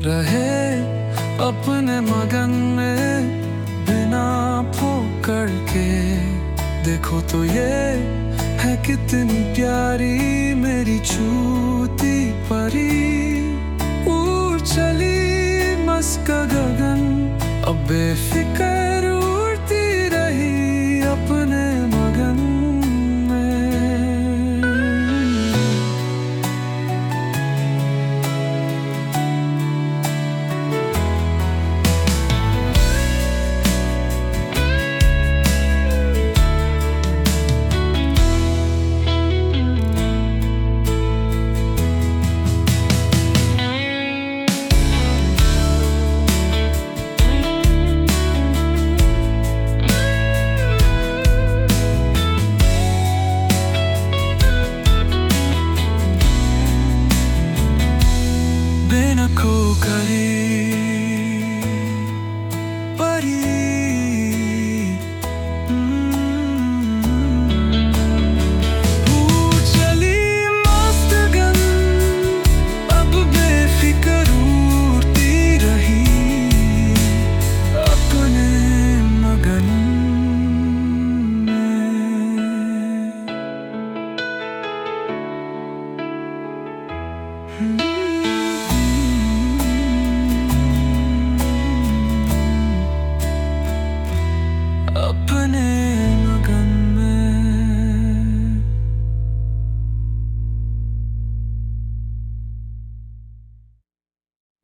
रहे अपने मगन में बिना फोकड़ के। देखो तो ये है कितनी प्यारी मेरी छूती परी। उड़ चली मस्क गगन अब बेफिक्र उड़ती रही अपने मगन में। बेनखो करी परी उड़ चली मस्त गन अब बेफिक्र उड़ती रही अपने मगन में।